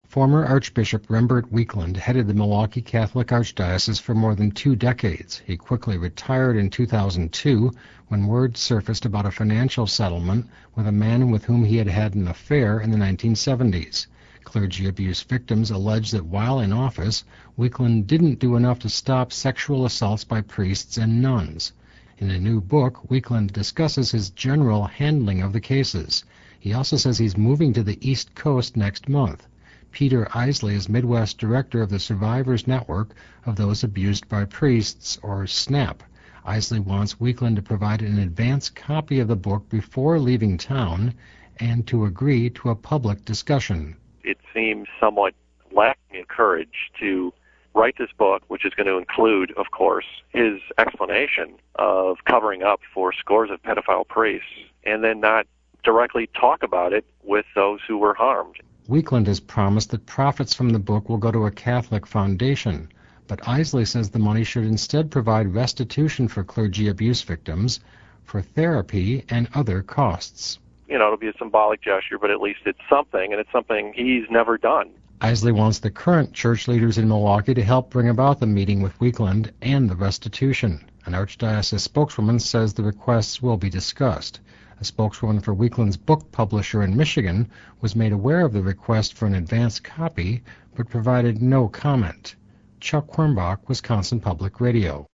Former Archbishop Rembert Weakland headed the Milwaukee Catholic Archdiocese for more than 2 decades. He quickly retired in 2002 when word surfaced about a financial settlement with a man with whom he had had an affair in the 1970s. Clergy abuse victims allege that while in office, Weakland didn't do enough to stop sexual assaults by priests and nuns. In a new book, Weakland discusses his general handling of the cases. He also says he's moving to the East Coast next month. Peter Isley is Midwest Director of the Survivors Network of Those Abused by Priests, or SNAP. Isley wants Weakland to provide an advance copy of the book before leaving town and to agree to a public discussion. It seems somewhat lacking in courage to write this book, which is going to include, of course, his explanation of covering up for scores of pedophile priests, and then not directly talk about it with those who were harmed. Weakland has promised that profits from the book will go to a Catholic foundation, but Isley says the money should instead provide restitution for clergy abuse victims, for therapy, and other costs. It'll be a symbolic gesture, but at least it's something, and it's something he's never done. Isley wants the current church leaders in Milwaukee to help bring about the meeting with Weakland and the restitution. An Archdiocese spokeswoman says the requests will be discussed. A spokeswoman for Weakland's book publisher in Michigan was made aware of the request for an advance copy, but provided no comment. Chuck Quirmbach, Wisconsin Public Radio.